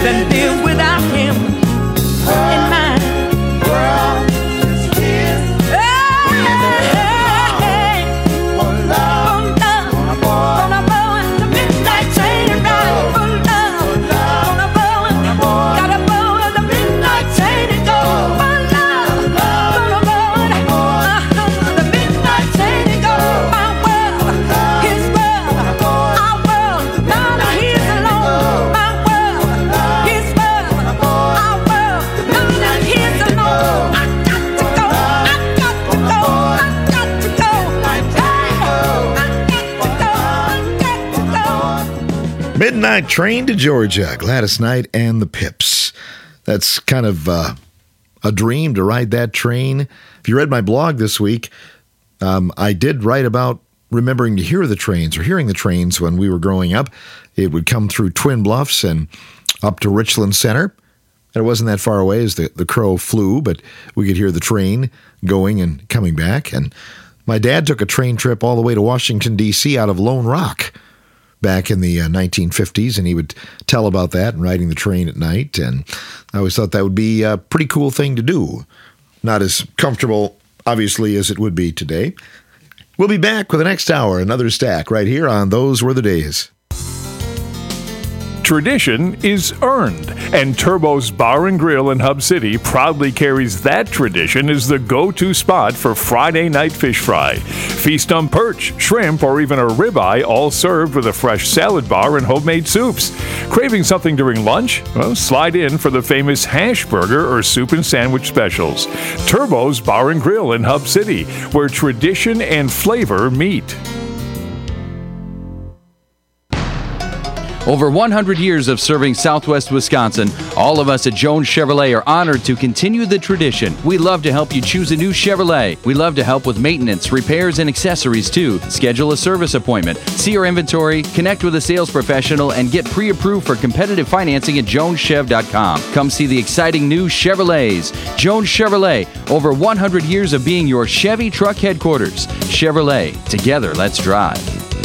than live without him in mind. World is his. Hey, For love. gonna board the midnight train and ride for love. Gonna board, gotta board the midnight train and go for love. Gonna board the midnight train and go. My world, his world, our world, none of his alone. My world, his world, our world, none of his alone. I got to go, I got to go, I got to go. Hey, Midnight Train to Georgia, Gladys Knight and the Pips. That's kind of a dream to ride that train. If you read my blog this week, I did write about remembering to hear the trains or hearing the trains when we were growing up. It would come through Twin Bluffs and up to Richland Center. And it wasn't that far away as the crow flew, but we could hear the train going and coming back. And my dad took a train trip all the way to Washington, D.C. out of Lone Rock back in the 1950s, and he would tell about that and riding the train at night. And I always thought that would be a pretty cool thing to do. Not as comfortable, obviously, as it would be today. We'll be back with the next hour, another stack right here on Those Were the Days. Tradition is earned, and Turbo's Bar and Grill in Hub City proudly carries that tradition as the go-to spot for Friday night fish fry. Feast on perch, shrimp, or even a ribeye, all served with a fresh salad bar and homemade soups. Craving something during lunch? Well, slide in for the famous hash burger or soup and sandwich specials. Turbo's Bar and Grill in Hub City, where tradition and flavor meet. Over 100 years of serving Southwest Wisconsin, all of us at Jones Chevrolet are honored to continue the tradition. We love to help you choose a new Chevrolet. We love to help with maintenance, repairs, and accessories too. Schedule a service appointment, see our inventory, connect with a sales professional, and get pre-approved for competitive financing at joneschev.com. Come see the exciting new Chevrolets. Jones Chevrolet, over 100 years of being your Chevy truck headquarters. Chevrolet, together let's drive.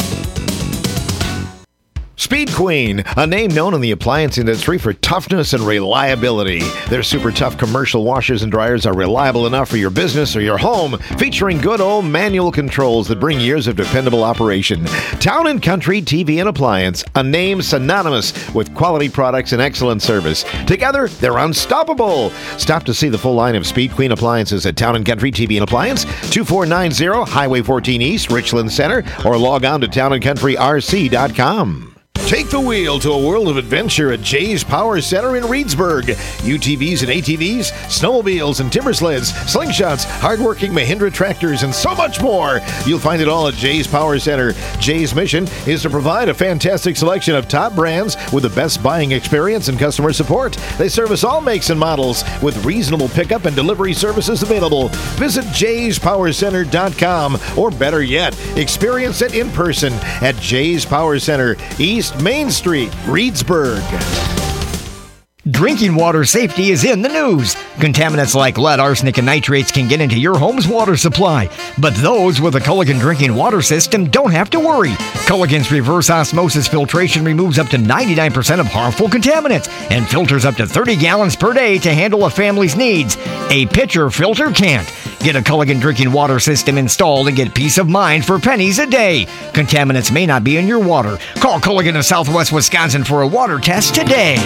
Speed Queen, a name known in the appliance industry for toughness and reliability. Their super tough commercial washers and dryers are reliable enough for your business or your home, featuring good old manual controls that bring years of dependable operation. Town & Country TV and Appliance, a name synonymous with quality products and excellent service. Together, they're unstoppable. Stop to see the full line of Speed Queen appliances at Town & Country TV and Appliance, 2490 Highway 14 East, Richland Center, or log on to towndcountryrc.com. Take the wheel to a world of adventure at Jay's Power Center in Reedsburg. UTVs and ATVs, snowmobiles and timber sleds, slingshots, hardworking Mahindra tractors, and so much more. You'll find it all at Jay's Power Center. Jay's mission is to provide a fantastic selection of top brands with the best buying experience and customer support. They service all makes and models with reasonable pickup and delivery services available. Visit jayspowercenter.com, or better yet, experience it in person at Jay's Power Center, East Main Street, Reedsburg. Drinking water safety is in the news. Contaminants like lead, arsenic, and nitrates can get into your home's water supply. But those with a Culligan drinking water system don't have to worry. Culligan's reverse osmosis filtration removes up to 99% of harmful contaminants and filters up to 30 gallons per day to handle a family's needs. A pitcher filter can't. Get a Culligan drinking water system installed and get peace of mind for pennies a day. Contaminants may not be in your water. Call Culligan of Southwest Wisconsin for a water test today.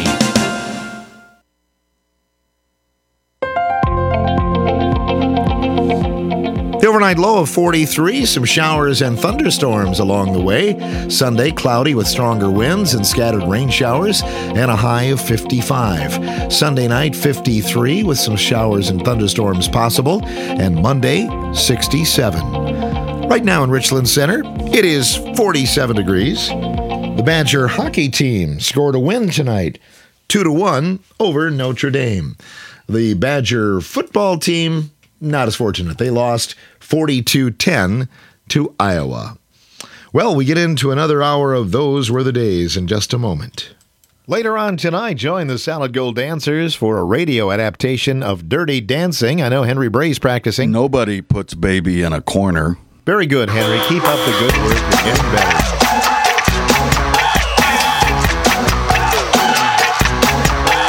The overnight low of 43, some showers and thunderstorms along the way. Sunday, cloudy with stronger winds and scattered rain showers, and a high of 55. Sunday night, 53 with some showers and thunderstorms possible, and Monday, 67. Right now in Richland Center, it is 47 degrees. The Badger hockey team scored a win tonight, 2-1 over Notre Dame. The Badger football team, not as fortunate. They lost 42-10 to Iowa. Well, we get into another hour of Those Were the Days in just a moment. Later on tonight, join the Salad Gold Dancers for a radio adaptation of Dirty Dancing. I know Henry Bray's practicing. Nobody puts baby in a corner. Very good, Henry. Keep up the good work. You're getting better.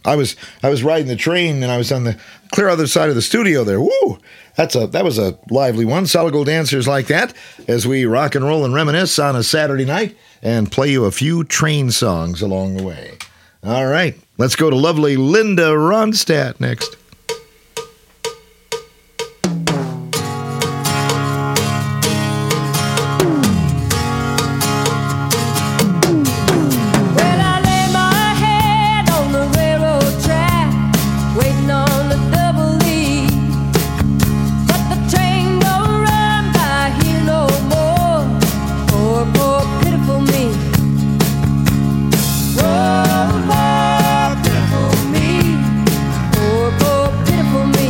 I was riding the train, and I was on the clear other side of the studio there. Woo! That was a lively one. Solid Gold Dancers like that as we rock and roll and reminisce on a Saturday night and play you a few train songs along the way. All right, let's go to lovely Linda Ronstadt next. Well, I lay my head on the railroad track, waiting on the double E. But the train don't run by here no more. Poor, poor, pitiful me. Oh, poor, pitiful me. Poor, poor, pitiful me.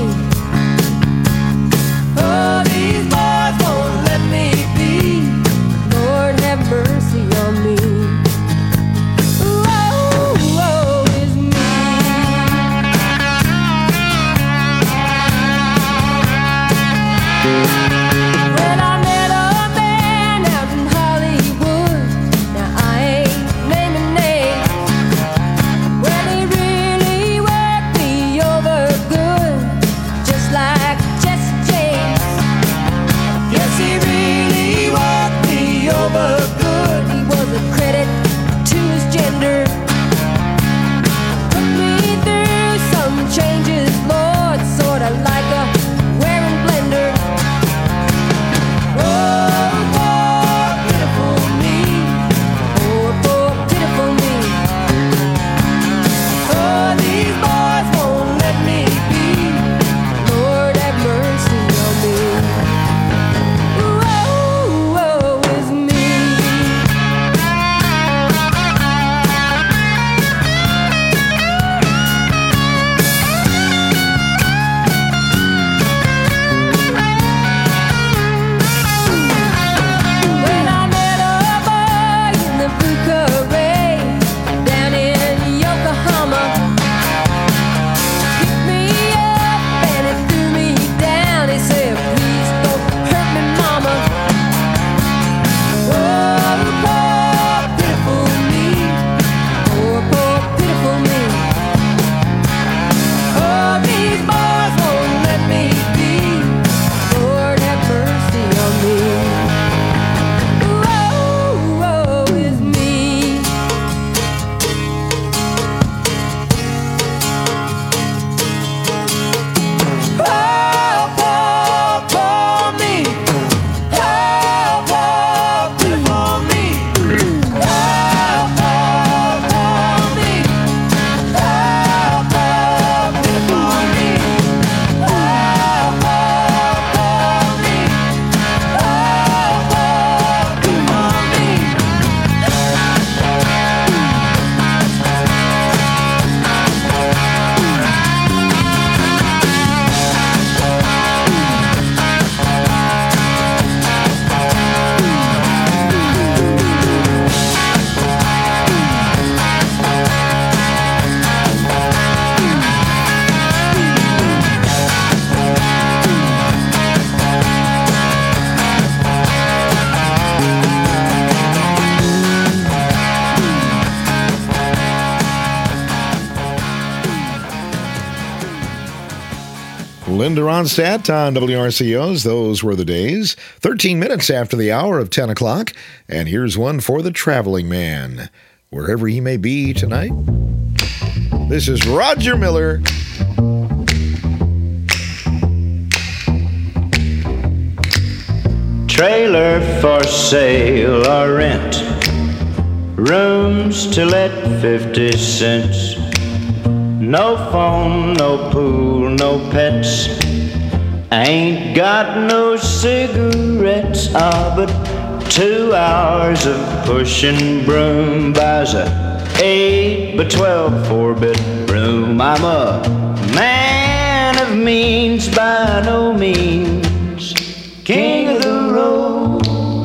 Oh, these boys won't let me be. Lord have mercy on me. Woe is me. Well, I met a man out in Hollywood. Now I ain't naming names. Well, he really worked me over good, just like Jesse James. Yes, he really worked me over good. He was a credit to his gender. Put me through some changes, Lord, sorta like a wearing blender. Oh, poor, pitiful me. Poor, poor, pitiful me. Oh, these boys won't let me be. Lord have mercy on me. Woe is me. When I met a boy in the blue parade down in Yokohama, picked me up and he threw me down. He said, "Please don't hurt me, mama." Oh, poor, pitiful me. Poor, poor, pitiful me. Oh, these boys won't let me be. Lord have mercy on me. Woe is me. Oh, poor, poor me. Oh, poor, pitiful me. Oh, poor, poor me. Oh, poor, pitiful me. Oh, poor, poor me. Oh, poor, pitiful me. Linda Ronstadt on WRCO's Those Were the Days. 13 minutes after the hour of 10 o'clock. And here's one for the traveling man, wherever he may be tonight. This is Roger Miller. Trailer for sale or rent, rooms to let 50 cents. No phone, no pool, no pets. Ain't got no cigarettes. But 2 hours of pushing broom buys a 8 by 12 4-bedroom. I'm a man of means by no means, king of the road.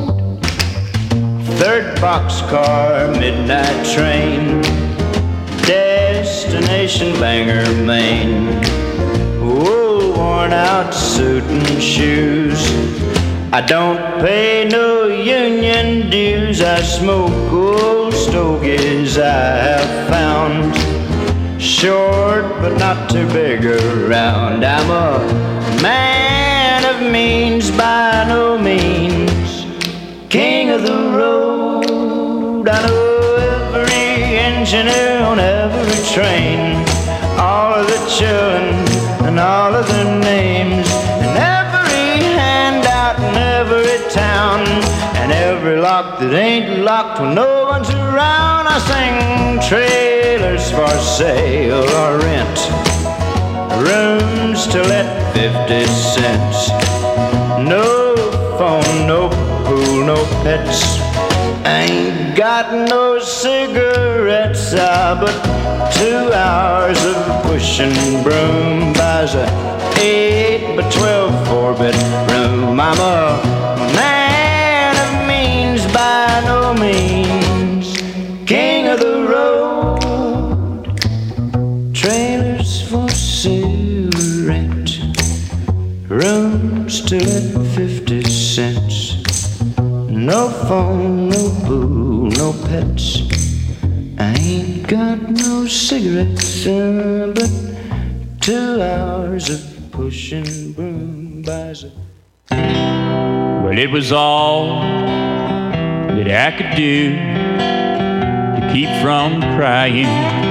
Third boxcar, midnight train, destination Bangor, Maine. Oh, worn out suit and shoes. I don't pay no union dues. I smoke old stogies I have found. short but not too big around. I'm a man of means by no means, king of the road. I know every engineer on every train, all of the children and all of their names, and every handout in every town, and every lock that ain't locked when no one's around. I sing trailers for sale or rent, rooms to let 50 cents, no phone, no pool, no pets. Ain't got no cigarettes, but 2 hours of pushing broom buys a 8 by 12 4-bedroom. I'm a man of means by no means, king of the road. Trailers for sale or rent, rooms to let 50 cents, no phone, no pool, no pets. I ain't got no cigarettes, but 2 hours of pushing broom buys a... Well, it was all that I could do to keep from crying.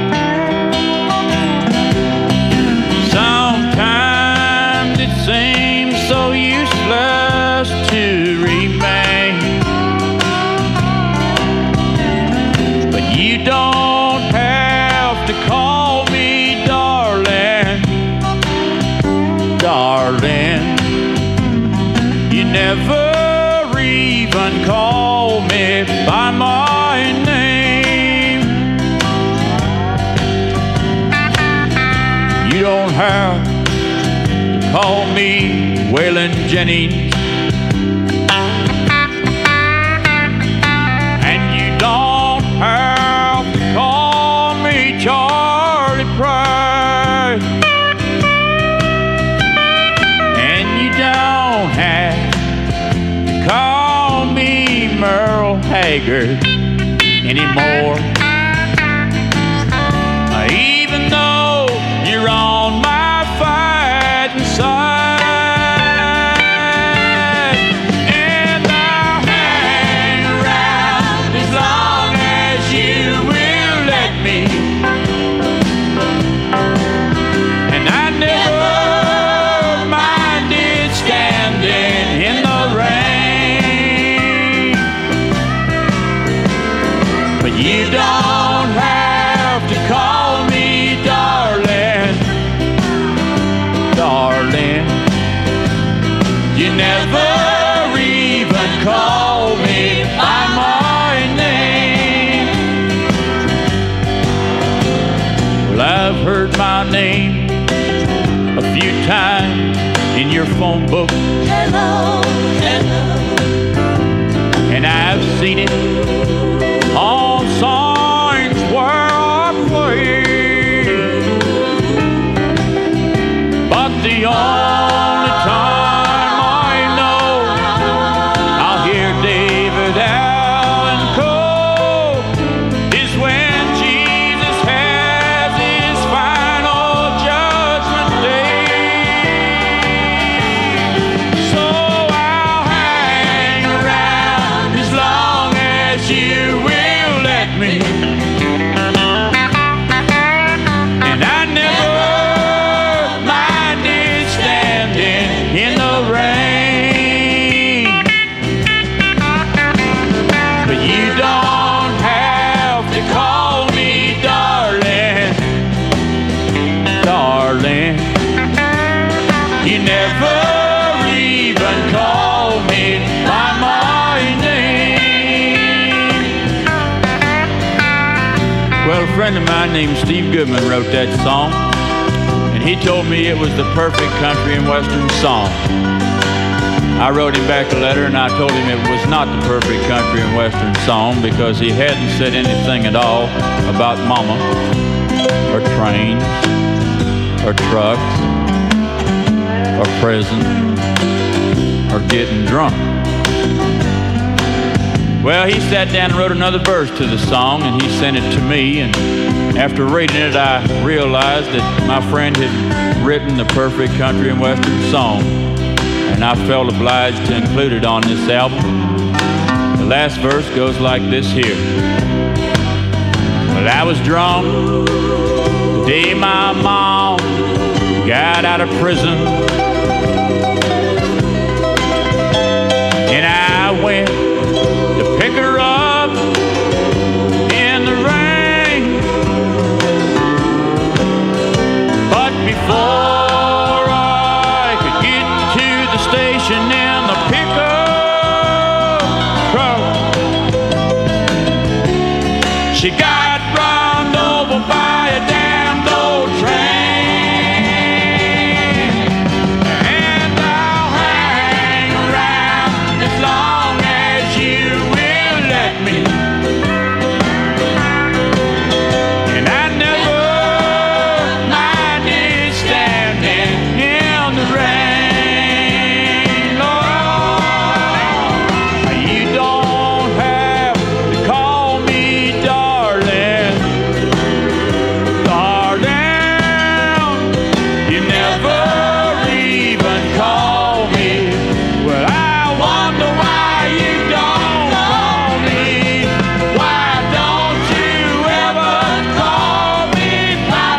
Sometimes it seems so useless to remain, but you don't have to call me darling, darling. You never even call me by my name. You don't have to call me Waylon Jennings, and you don't have to call me Charlie Price, and you don't have to call me Merle Haggard anymore. Even though you're on my fighting side, and I'll hang around as long as you will let me, and I never minded standing in the rain. But you don't have to call me darling, darling. You never even call me by my name. Well, I've heard my name a few times in your phone book. Hello, hello. And I've seen it on signs where I play. But the only time I know I'll hear David Allen Coe is when Jesus has his final judgment day. So I'll hang around as long as you will let me, and I never minded standing in the rain. But you don't have to call me darling, darling. You never even call me by my name. Well, a friend of mine named Steve Goodman wrote that song, and he told me it was the perfect country and western song. I wrote him back a letter and I told him it was not the perfect country and western song because he hadn't said anything at all about mama, or trains, or trucks, or prison, or getting drunk. Well, he sat down and wrote another verse to the song, and he sent it to me, and After reading it, I realized that my friend had written the perfect country and western song, and I felt obliged to include it on this album. The last verse goes like this here. Well, I was drunk the day my mom got out of prison, and I went to pick her up in the rain. But before I could get to the station in the pickup truck, she got run over by a damned old train. And I'll hang around as long as you will let me. And I never minded standing in the rain. Lord, you don't have to call me darling, darling. You never even call me. Well, I wonder why you don't call me. Why don't you ever call me by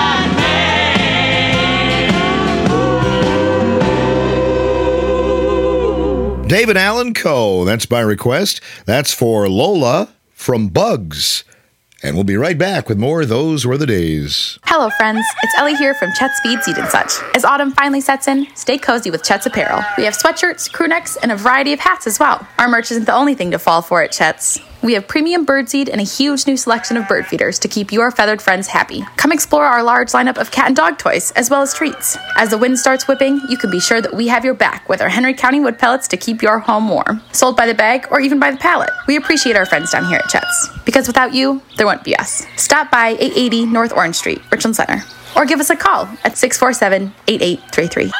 my name? David Allen Coe. That's by request. That's for Lola from Bugs. And we'll be right back with more of Those Were the Days. Hello, friends. It's Ellie here from Chet's Feed Seed and Such. As autumn finally sets in, stay cozy with Chet's apparel. We have sweatshirts, crew necks, and a variety of hats as well. Our merch isn't the only thing to fall for at Chet's. We have premium birdseed and a huge new selection of bird feeders to keep your feathered friends happy. Come explore our large lineup of cat and dog toys, as well as treats. As the wind starts whipping, you can be sure that we have your back with our Henry County wood pellets to keep your home warm. Sold by the bag or even by the pallet. We appreciate our friends down here at Chet's, because without you, there wouldn't be us. Stop by 880 North Orange Street, Richland Center, or give us a call at 647-8833.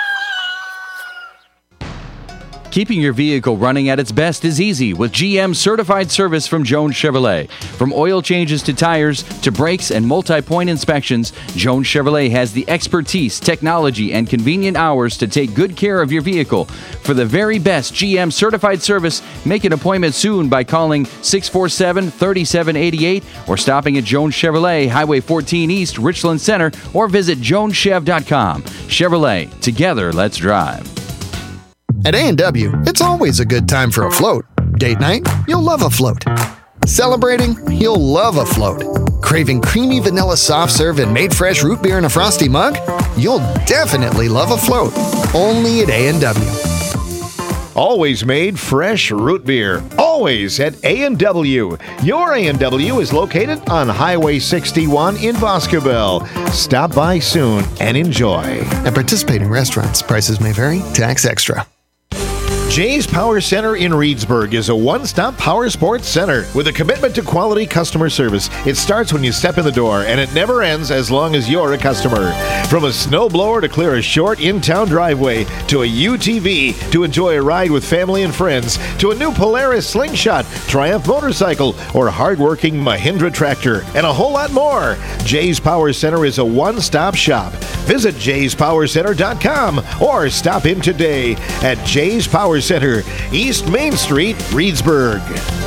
Keeping your vehicle running at its best is easy with GM certified service from Jones Chevrolet. From oil changes to tires to brakes and multi-point inspections, Jones Chevrolet has the expertise, technology, and convenient hours to take good care of your vehicle. For the very best GM certified service, make an appointment soon by calling 647-3788 or stopping at Jones Chevrolet, Highway 14 East, Richland Center, or visit joneschev.com. Chevrolet, together, let's drive. At A&W, it's always a good time for a float. Date night? You'll love a float. Celebrating? You'll love a float. Craving creamy vanilla soft serve and made fresh root beer in a frosty mug? You'll definitely love a float. Only at A&W. Always made fresh root beer. Always at A&W. Your A&W is located on Highway 61 in Boscobel. Stop by soon and enjoy. At participating restaurants, prices may vary. Tax extra. Jay's Power Center in Reedsburg is a one-stop power sports center with a commitment to quality customer service. It starts when you step in the door, and it never ends as long as you're a customer. From a snowblower to clear a short in-town driveway, to a UTV to enjoy a ride with family and friends, to a new Polaris Slingshot, Triumph motorcycle, or hard-working Mahindra tractor, and a whole lot more. Jay's Power Center is a one-stop shop. Visit jayspowercenter.com or stop in today at Jay's Power Center, East Main Street, Reedsburg.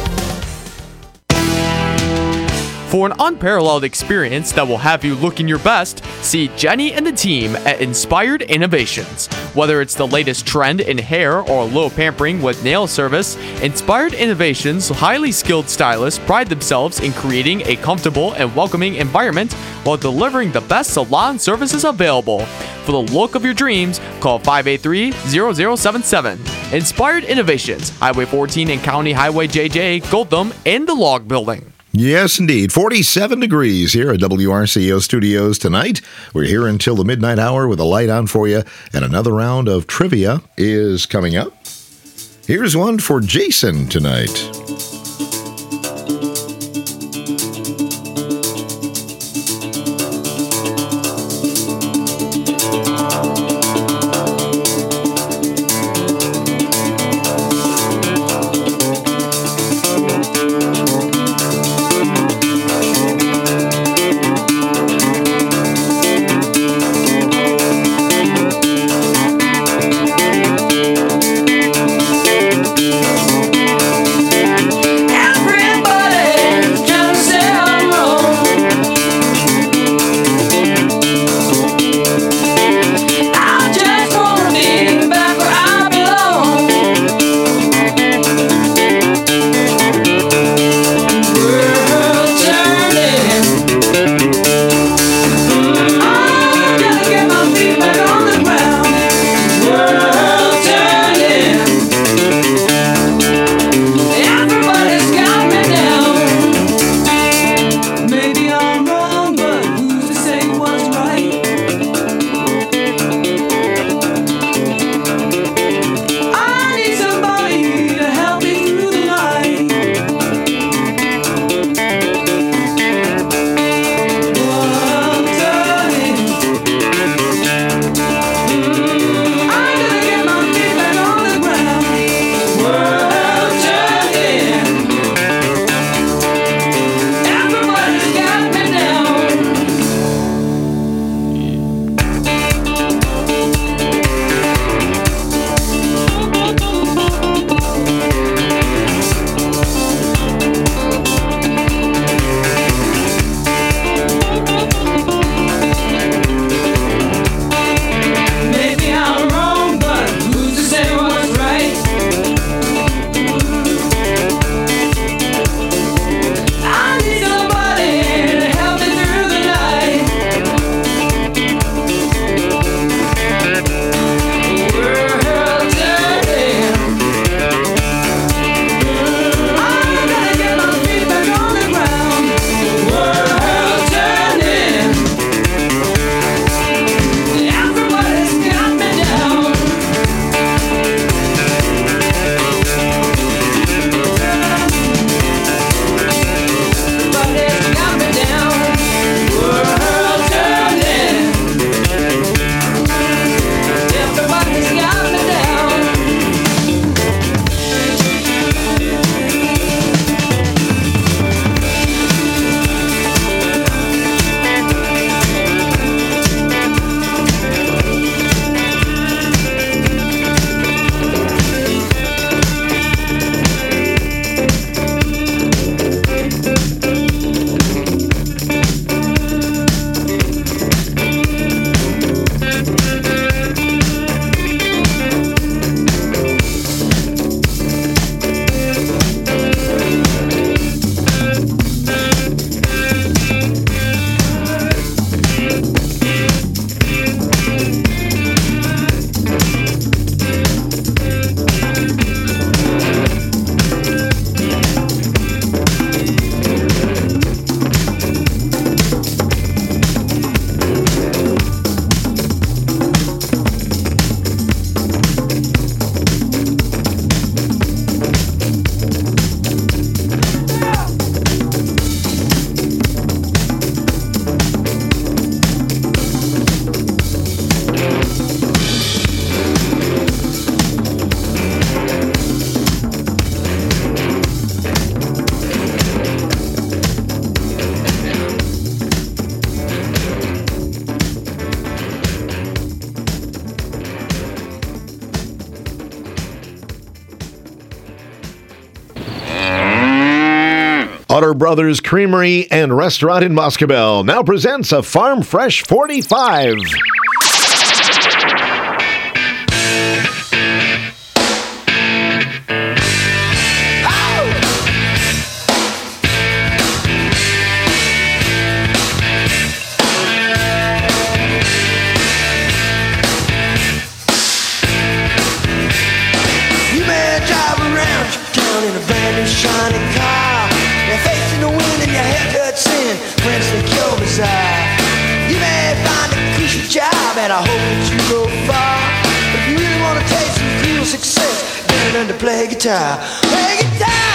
For an unparalleled experience that will have you looking your best, see Jenny and the team at Inspired Innovations. Whether it's the latest trend in hair or low pampering with nail service, Inspired Innovations' highly skilled stylists pride themselves in creating a comfortable and welcoming environment while delivering the best salon services available. For the look of your dreams, call 583-0077. Inspired Innovations, Highway 14 and County Highway JJ, Gotham, in the Log Building. Yes, indeed. 47 degrees here at WRCO Studios tonight. We're here until the midnight hour with a light on for you, and another round of trivia is coming up. Here's one for Jason tonight. Otter Brothers Creamery and Restaurant in Boscobel now presents a Farm Fresh 45. You may drive around town in a brand new shiny car. You're facing the wind and your haircut sin. Friends think you're bizarre. You may find a cushy job and I hope that you go far. But if you really want to taste some cool success, better learn to play guitar. Play guitar.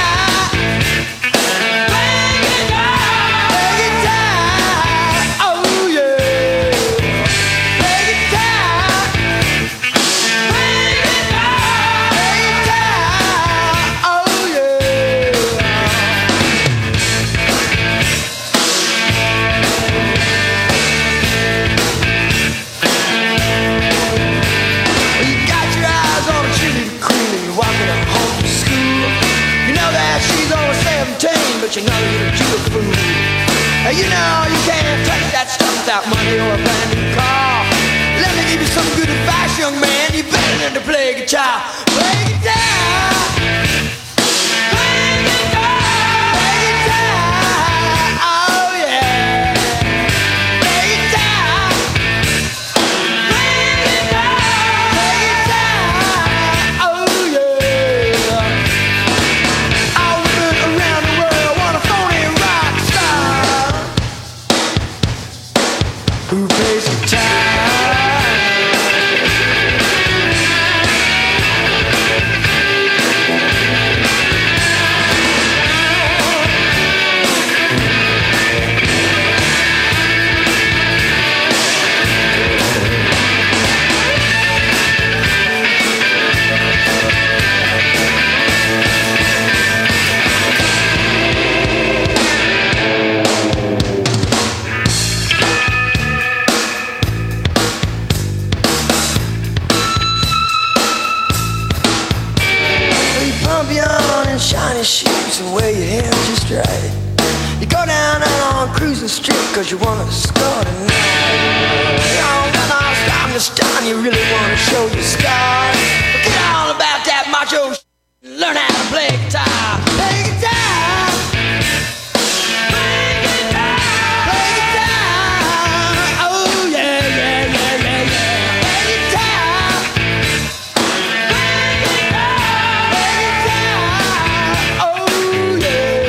Play guitar. Play guitar. Oh yeah. Play guitar. Play guitar. Play guitar. Oh yeah. You got your eyes on a cheerleader queen and you're walking her home from school. You know that she's only 17, but you know you're a fool. You know you can't touch that stuff without money or a brand new car. Let me give you some good advice, young man. You better learn to play guitar. Play guitar. Play guitar. Play guitar. Oh yeah. Play guitar. Play guitar. Play guitar. Oh yeah. I'll run around the world, want a phony rock star who plays guitar. You pump you on in shiny shoes and wear your hair just right. You go down on Cruising Street cause you wanna score tonight. You don't got no time to stun, you really wanna show your scars. Forget all about that macho shit. Learn how to play guitar. Play guitar. Play guitar. Play guitar. Oh yeah, yeah, yeah, yeah, yeah. Play guitar. Play guitar. Play guitar. Oh yeah.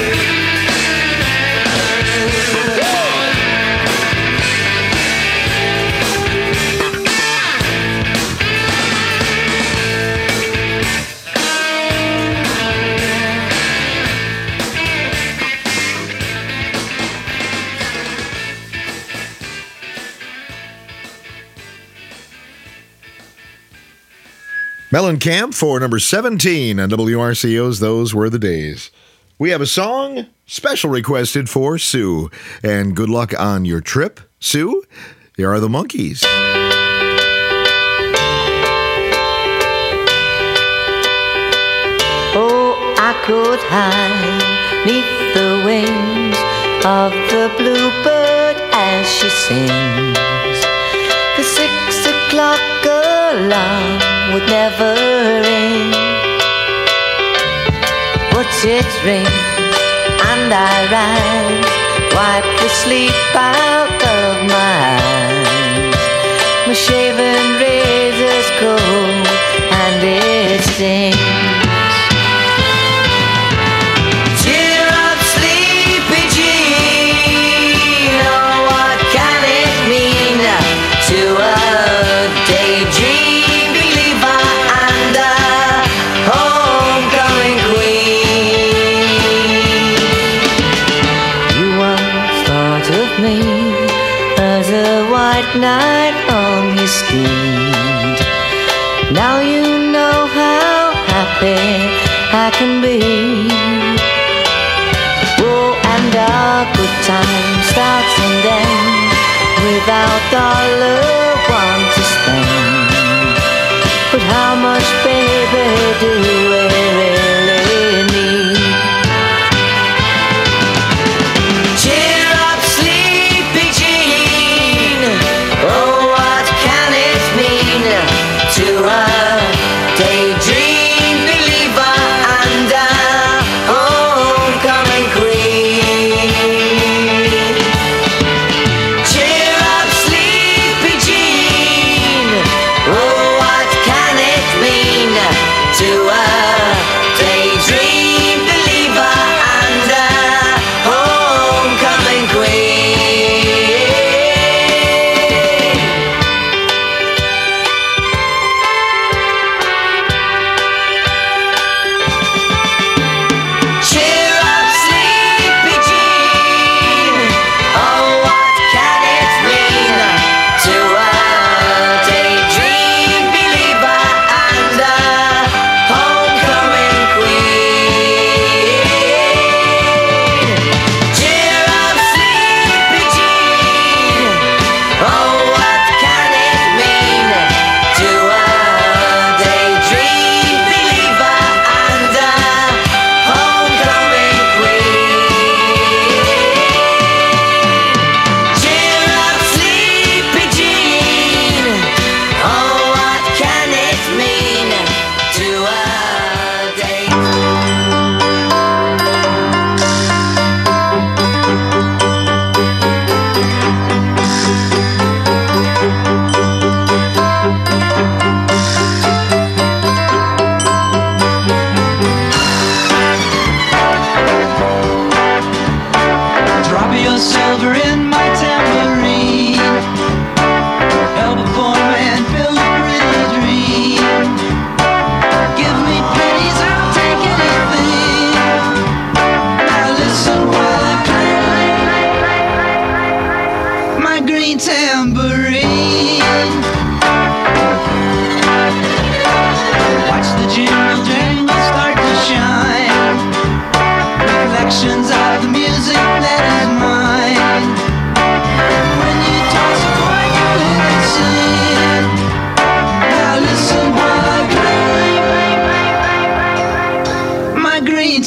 Mellencamp for number 17 on WRCO's Those Were the Days. We have a song special requested for Sue. And good luck on your trip, Sue. Here are the Monkees. Oh, I could hide neath the wings of the bluebird as she sings. The 6 o'clock alarm would never ring, but it rings and I rise, wipe the sleep out of my eyes. My shaven razor's cold and it stings. Cheer up, sleepy Jean. Oh, what can it mean to a daydream believer and a homecoming queen? You once thought of me as a white knight on his steed. Now you know how happy I can be. Oh, and our good time starts and ends without $1 to spend. But how much, baby, do we really need?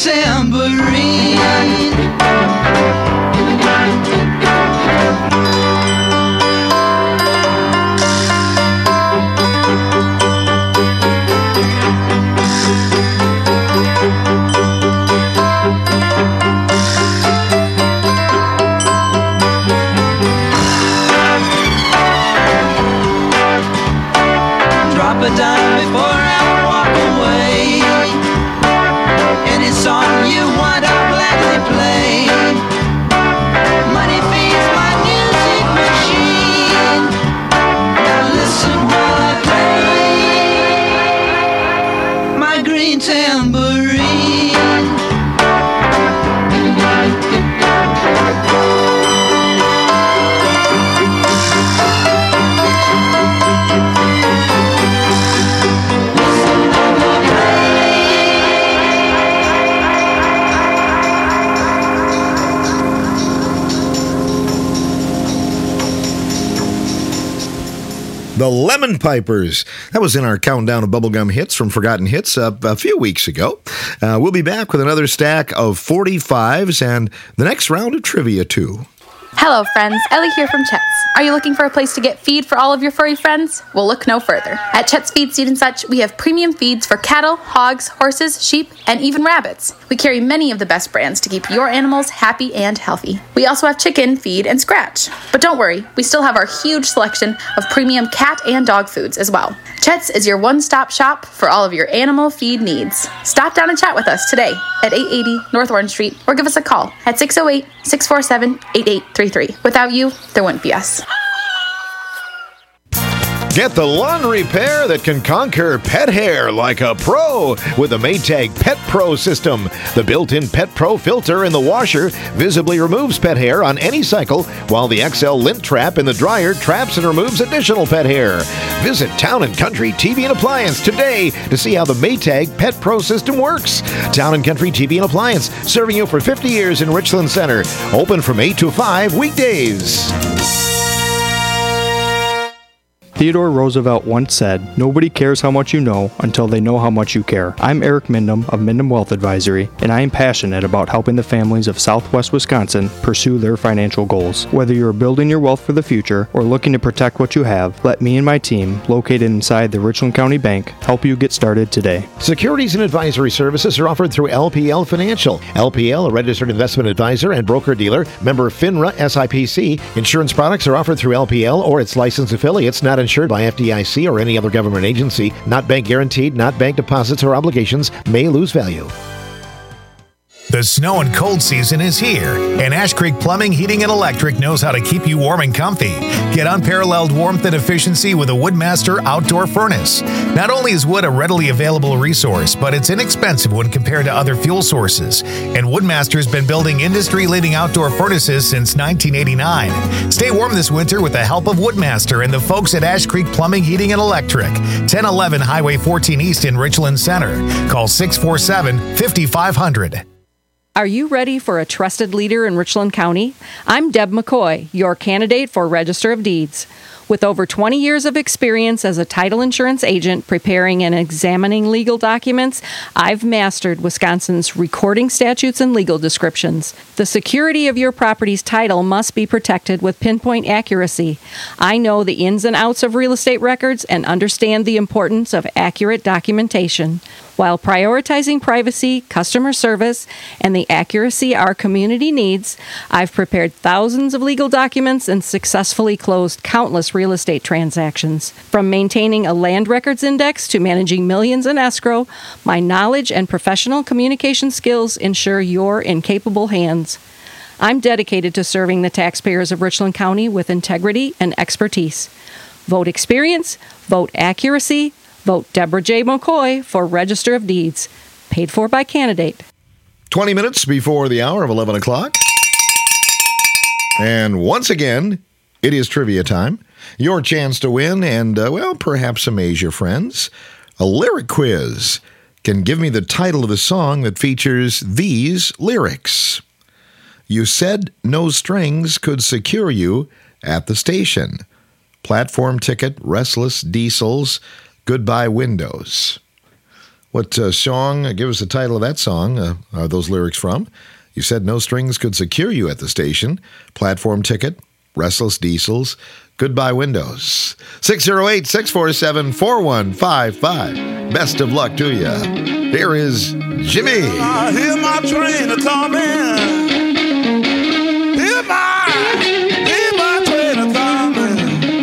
tambourine. Drop a dime before I walk away. Any song you want, I'll gladly play. Money feeds my music machine. Now listen while I play my green tambourine. The Lemon Pipers. That was in our countdown of bubblegum hits from Forgotten Hits a few weeks ago. We'll be back with another stack of 45s and the next round of trivia, too. Hello, friends. Ellie here from Chet's. Are you looking for a place to get feed for all of your furry friends? Well, look no further. At Chet's Feed, Seed and Such, we have premium feeds for cattle, hogs, horses, sheep, and even rabbits. We carry many of the best brands to keep your animals happy and healthy. We also have chicken, feed, and scratch. But don't worry, we still have our huge selection of premium cat and dog foods as well. Chet's is your one-stop shop for all of your animal feed needs. Stop down and chat with us today at 880 North Orange Street or give us a call at 608-647-8833. Without you, there wouldn't be us. Get the lawn repair that can conquer pet hair like a pro with the Maytag Pet Pro system. The built-in Pet Pro filter in the washer visibly removes pet hair on any cycle, while the XL lint trap in the dryer traps and removes additional pet hair. Visit Town & Country TV and Appliance today to see how the Maytag Pet Pro system works. Town & Country TV and Appliance, serving you for 50 years in Richland Center. Open from 8 to 5 weekdays. Theodore Roosevelt once said, "Nobody cares how much you know until they know how much you care." I'm Eric Mindom of Mindom Wealth Advisory, and I am passionate about helping the families of Southwest Wisconsin pursue their financial goals. Whether you're building your wealth for the future or looking to protect what you have, let me and my team, located inside the Richland County Bank, help you get started today. Securities and advisory services are offered through LPL Financial. LPL, a registered investment advisor and broker-dealer, member FINRA SIPC. Insurance products are offered through LPL or its licensed affiliates, not insured by FDIC or any other government agency, not bank guaranteed, not bank deposits or obligations, may lose value. The snow and cold season is here, and Ash Creek Plumbing, Heating, and Electric knows how to keep you warm and comfy. Get unparalleled warmth and efficiency with a Woodmaster outdoor furnace. Not only is wood a readily available resource, but it's inexpensive when compared to other fuel sources. And Woodmaster's been building industry-leading outdoor furnaces since 1989. Stay warm this winter with the help of Woodmaster and the folks at Ash Creek Plumbing, Heating, and Electric, 1011 Highway 14 East in Richland Center. Call 647-5500. Are you ready for a trusted leader in Richland County? I'm Deb McCoy, your candidate for Register of Deeds. With over 20 years of experience as a title insurance agent preparing and examining legal documents, I've mastered Wisconsin's recording statutes and legal descriptions. The security of your property's title must be protected with pinpoint accuracy. I know the ins and outs of real estate records and understand the importance of accurate documentation. While prioritizing privacy, customer service, and the accuracy our community needs, I've prepared thousands of legal documents and successfully closed countless real estate transactions. From maintaining a land records index to managing millions in escrow, my knowledge and professional communication skills ensure you're in capable hands. I'm dedicated to serving the taxpayers of Richland County with integrity and expertise. Vote experience, vote accuracy, vote Deborah J. McCoy for Register of Deeds. Paid for by candidate. 20 minutes before the hour of 11 o'clock. And once again, it is trivia time. Your chance to win and, perhaps amaze your friends. A lyric quiz. Can give me the title of the song that features these lyrics. You said no strings could secure you at the station. Platform ticket, restless diesels, goodbye windows. What song, give us the title of that song, are those lyrics from? You said No Strings Could Secure You at the Station, Platform Ticket, Restless Diesels, Goodbye Windows. 608-647-4155. Best of luck to you. Here is Jimmy. I hear my train a-coming. Hear my train a-coming.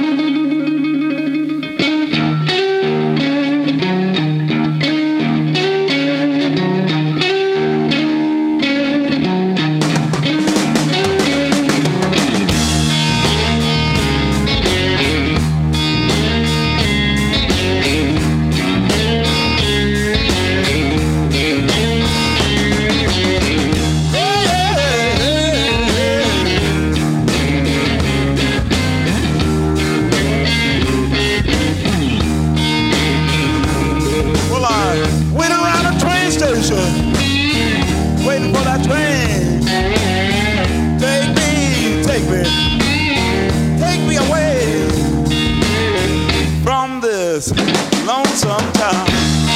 Waiting for that train. Take me away from this lonesome town.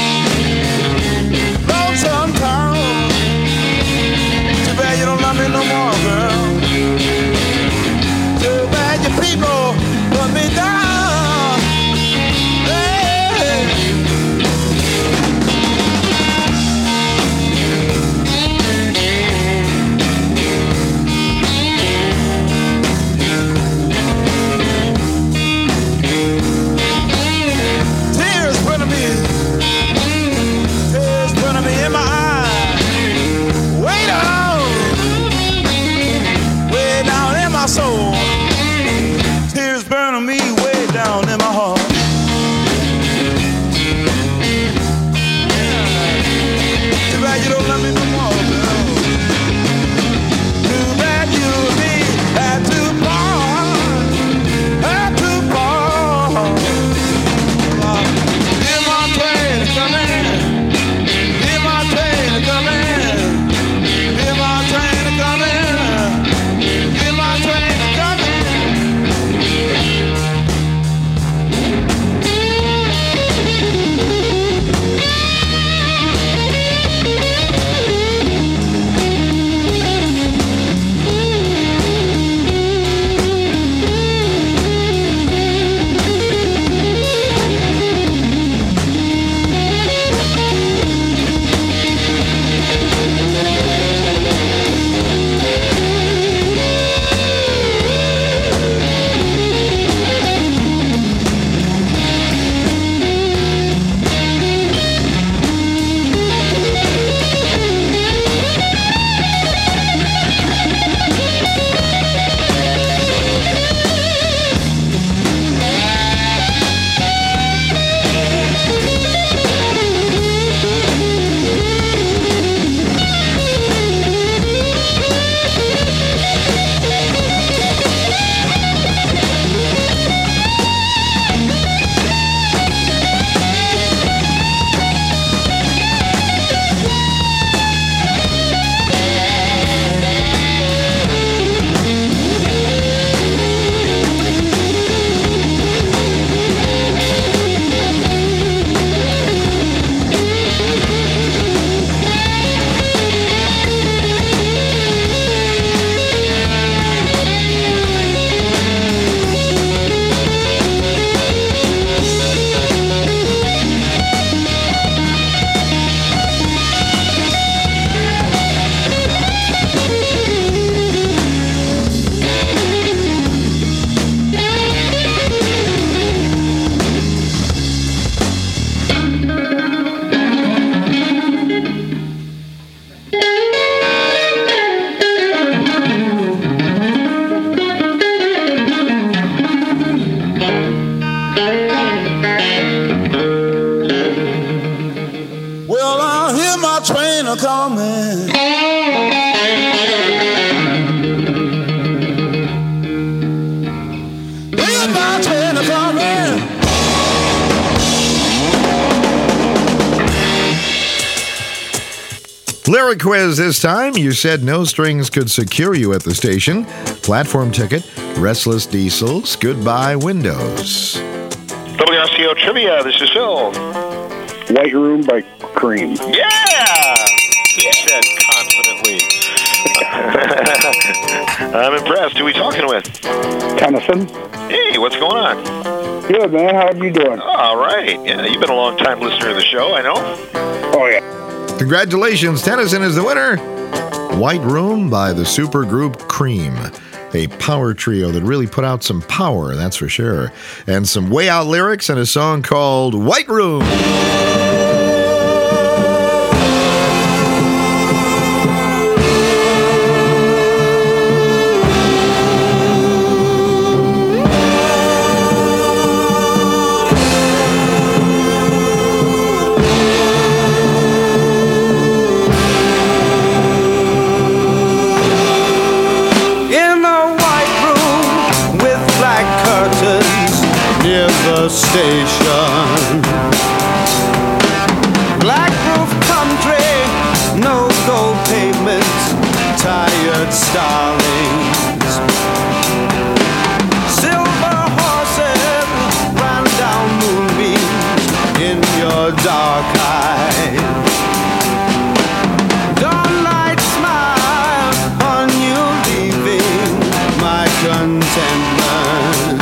Lonesome town. Too bad you don't love me no more, girl. Too bad your people put me down. Hey. Soul. Tears burning me way down in my heart. Too bad you don't love me no more, girl. Too bad you and me had to part. Hear my train coming. Hear my train coming. Hear my train coming. Coming. Here's my train coming. Lyric quiz this time. You said No Strings Could Secure You at the Station. Platform Ticket, Restless Diesels, Goodbye Windows. WRCO Trivia, this is Phil. White Room by cream. Yeah! He said confidently. I'm impressed. Who are we talking with? Tennyson. Hey, what's going on? Good, man. How are you doing? All right. Yeah, you've been a long-time listener to the show, I know. Oh, yeah. Congratulations. Tennyson is the winner. White Room by the supergroup Cream. A power trio that really put out some power, that's for sure. And some way out lyrics and a song called White Room. Station, black roof country, no gold pavements, tired starlings, silver horses ran down moonbeams in your dark eyes. Dawnlight smile on you leaving my contentment.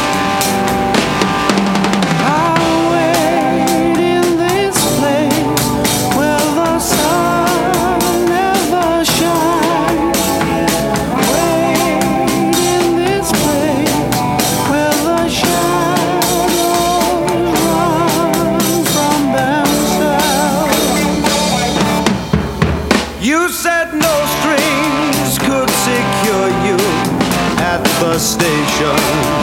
The station,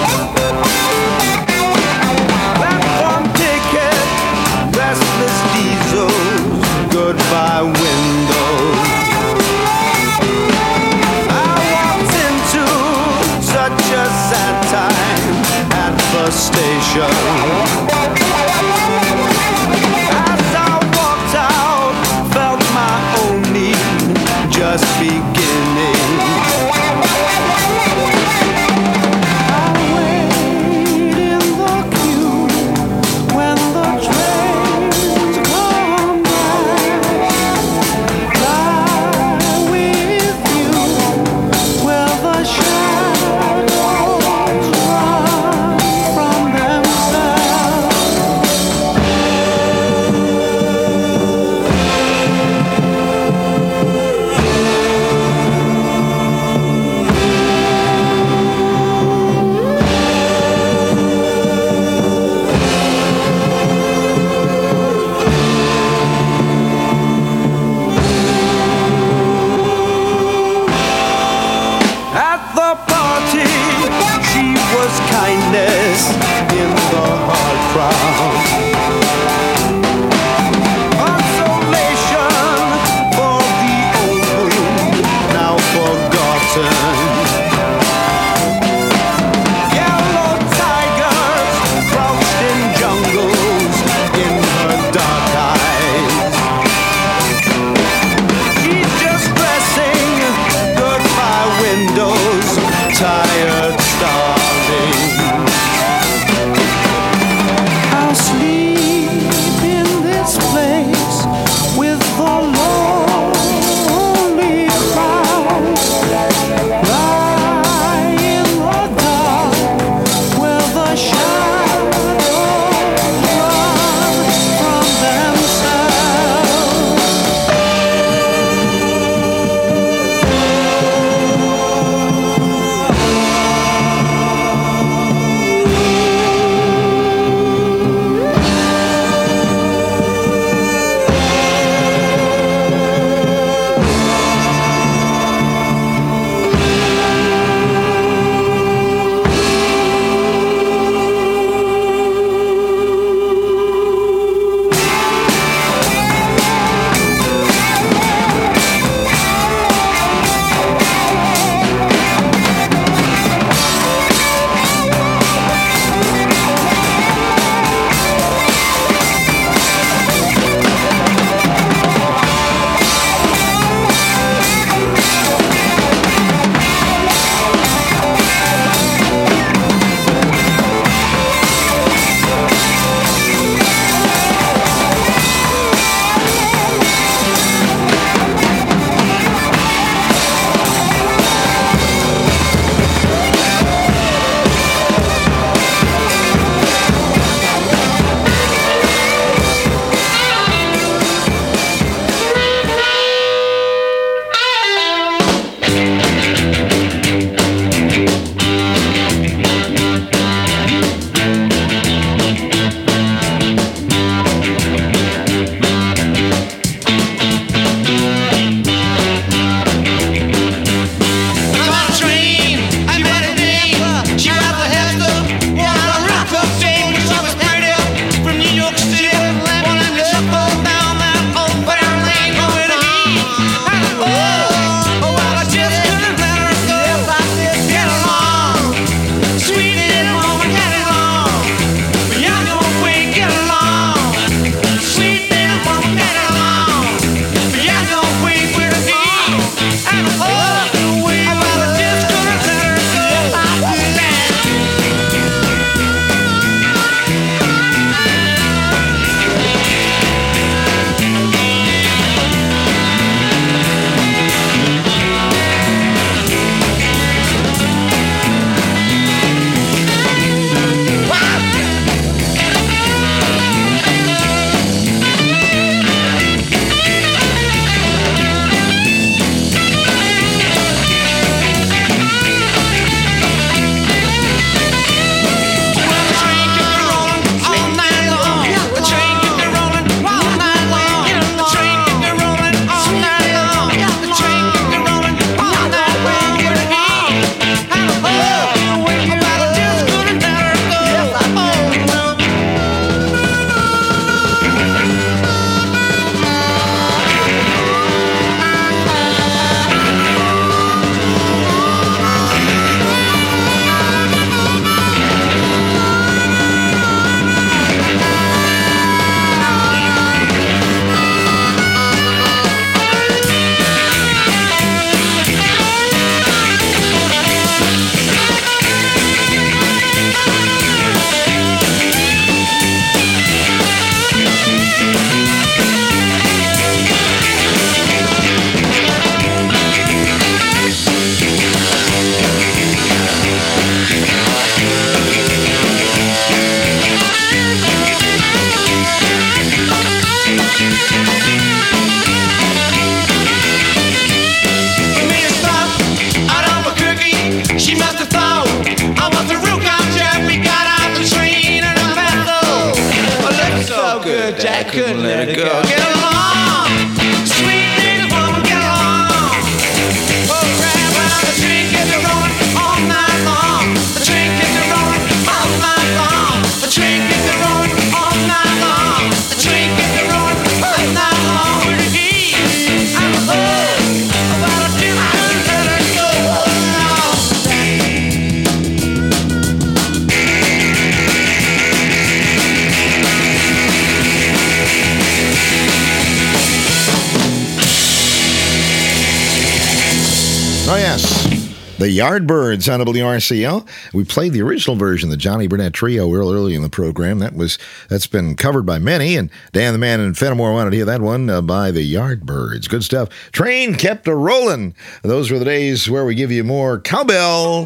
platform ticket, restless diesels, goodbye windows. I walked into such a sad time at the station. As I walked out, felt my own need just beginning. Oh, yes. The Yardbirds on WRCL. We played the original version, the Johnny Burnett Trio, real early in the program. That's been covered by many, and Dan the Man in Fenimore wanted to hear that one by the Yardbirds. Good stuff. Train kept a rolling. Those were the days where we give you more cowbell.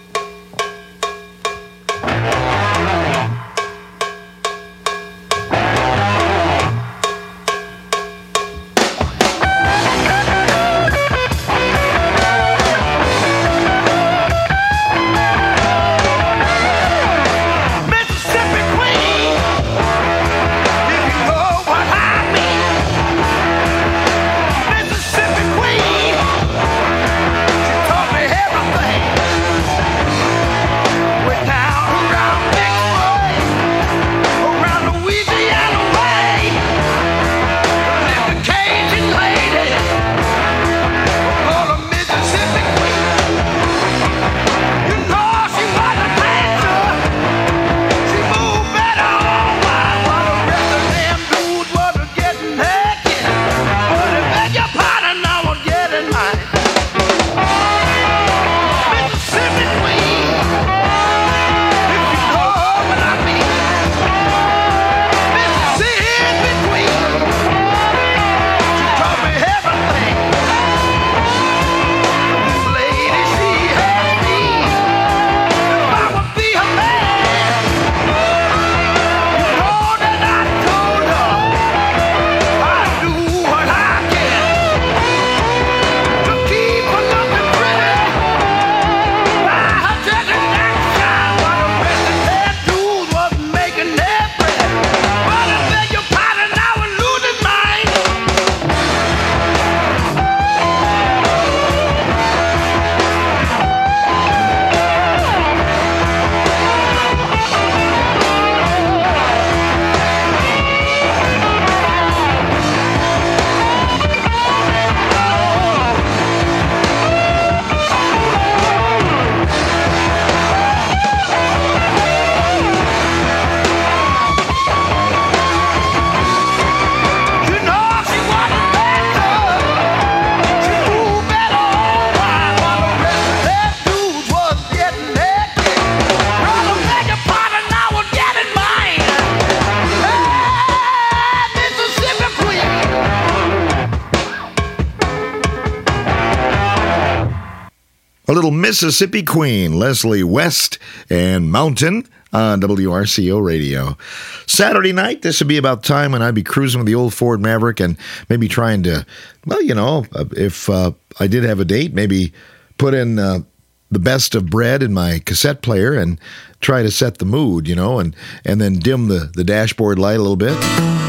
A little Mississippi Queen, Leslie West and Mountain on WRCO Radio. Saturday night, this would be about time when I'd be cruising with the old Ford Maverick and maybe trying to, well, you know, if I did have a date, maybe put in the best of Bread in my cassette player and try to set the mood, you know, and then dim the dashboard light a little bit.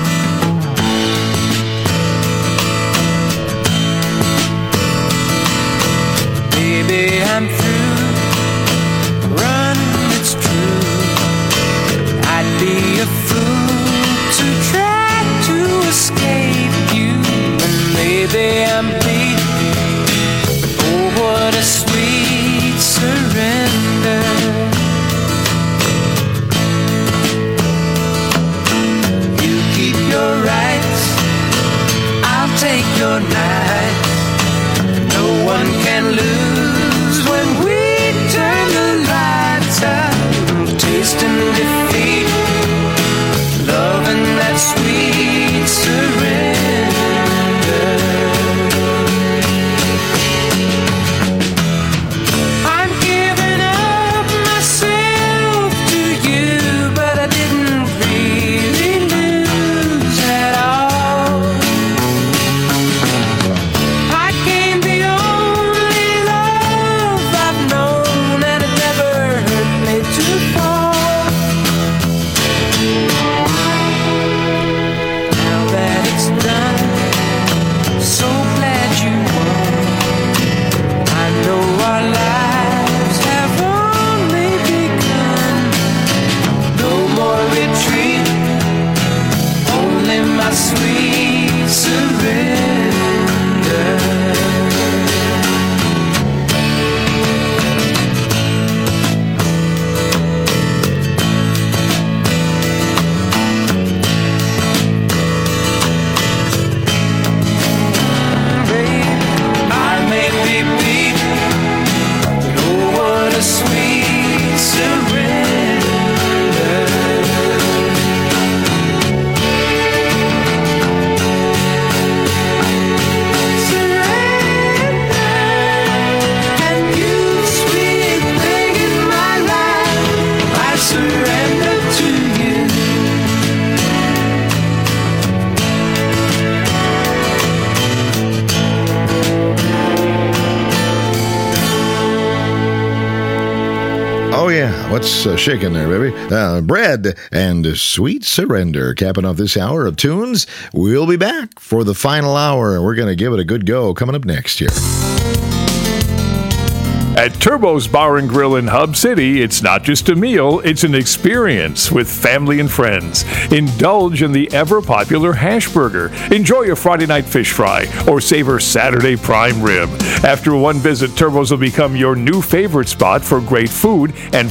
Baby, I'm through running, it's true. I'd be a fool to try to escape you. And maybe I'm bleeding. Oh, what a sweet surrender. You keep Oh, yeah. What's shaking there, baby? Bread and Sweet Surrender. Capping off this hour of tunes. We'll be back for the final hour, and we're going to give it a good go coming up next year. At Turbo's Bar and Grill in Hub City, it's not just a meal, it's an experience with family and friends. Indulge in the ever-popular hash burger. Enjoy a Friday night fish fry or savor Saturday prime rib. After one visit, Turbo's will become your new favorite spot for great food and